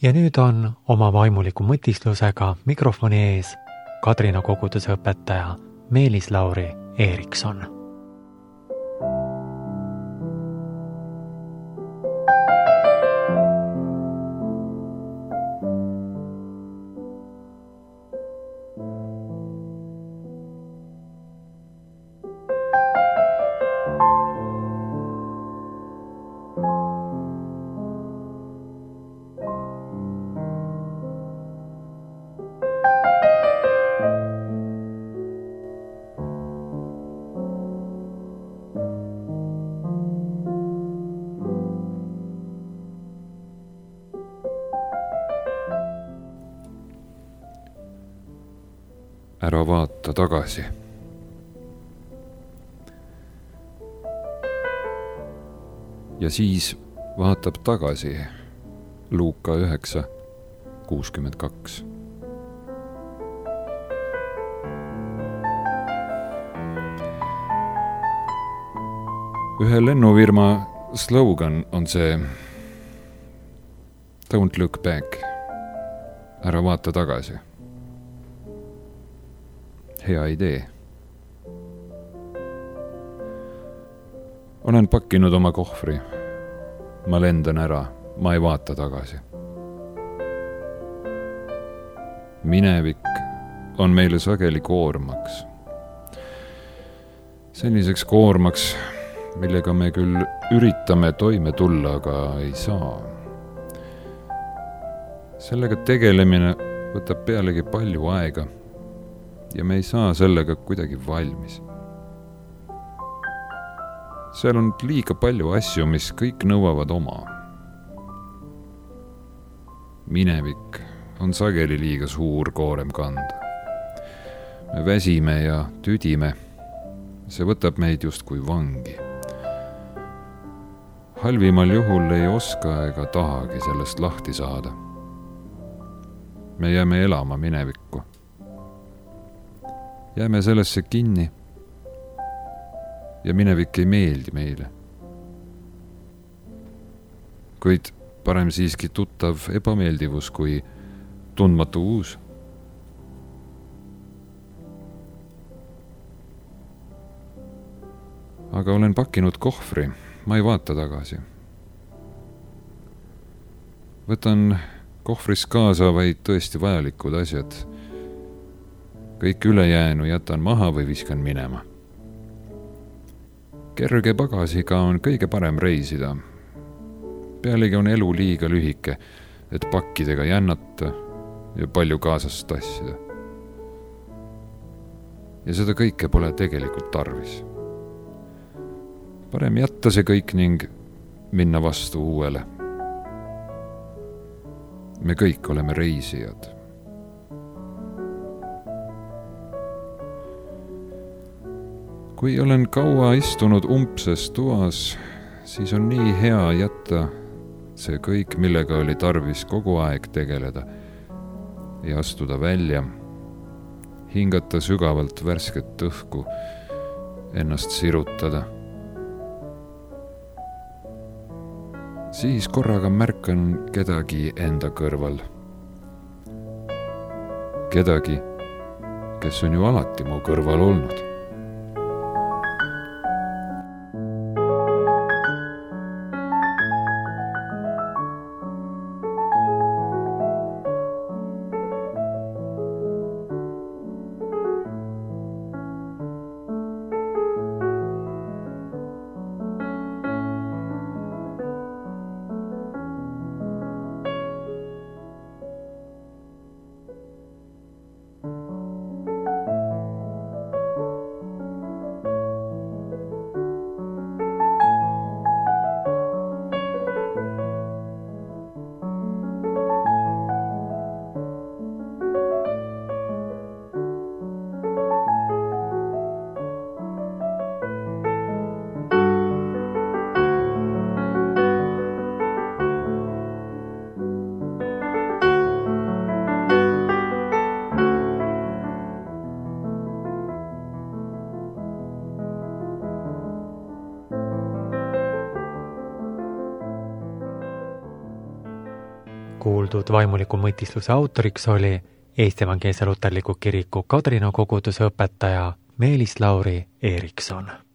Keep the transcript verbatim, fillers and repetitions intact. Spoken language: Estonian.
Ja nüüd on oma vaimuliku mõtislusega mikrofoni ees Kadrina koguduse õpetaja Meelis Lauri Eerikson. Ära vaata tagasi. Ja siis vaatab tagasi Luuka üheksa kuuskümmend kaks. Ühe lennufirma slogan on see Don't look back. Ära vaata tagasi. Hea idee. Olen pakkinud oma kohvri. Ma lendan ära, ma ei vaata tagasi. Minevik on meile sageli koormaks. Selliseks koormaks, millega me küll üritame toime tulla, aga ei saa. Sellega tegelemine võtab pealegi palju aega. Ja me ei saa sellega kuidagi valmis. Seal on liiga palju asju, mis kõik nõuavad oma. Minevik on sageli liiga suur koorem kanda. Me väsime ja tüdime. See võtab meid just kui vangi. Halvimal juhul ei oska ega tahagi sellest lahti saada. Me jääme elama minevikku. Jääme sellesse kinni ja minevik ei meeldi meile. Kuid parem siiski tuttav ebameeldivus kui tundmatu uus. Aga olen pakkinud kohvri, ma ei vaata tagasi. Võtan kohvris kaasa vaid tõesti vajalikud asjad. Kõik ülejäänu jätan maha või viskan minema. Kerge pagasiga on kõige parem reisida. Pealegi on elu liiga lühike, et pakkidega jännata ja palju kaasast tassida. Ja seda kõike pole tegelikult tarvis. Parem jätta see kõik ning minna vastu uuele. Me kõik oleme reisijad. Kui olen kaua istunud umbses toas, siis on nii hea jätta see kõik, millega oli tarvis kogu aeg tegeleda ja astuda välja, hingata sügavalt värsket õhku, ennast sirutada. Siis korraga märkan kedagi enda kõrval. Kedagi, kes on ju alati mu kõrval olnud. kuuldud vaimuliku mõtistluse autoriks oli Eesti Evangeelse Luterliku Kiriku Kadrina koguduse õpetaja Meelis Lauri Eerikson.